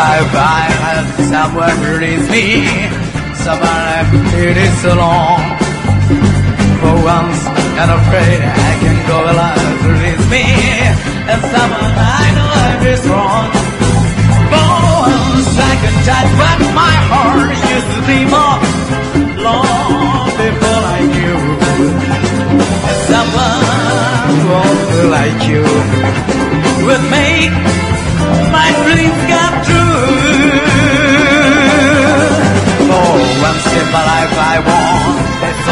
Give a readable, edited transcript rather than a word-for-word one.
life I had someone release me. Someone left it is so long. For once, I'm afraid I can go alive, release me. And someone I know I is wrong. For once I can touch, but my heart used to be more long before I knew. And someone who also like you would make my dreams come true. For once in my life I want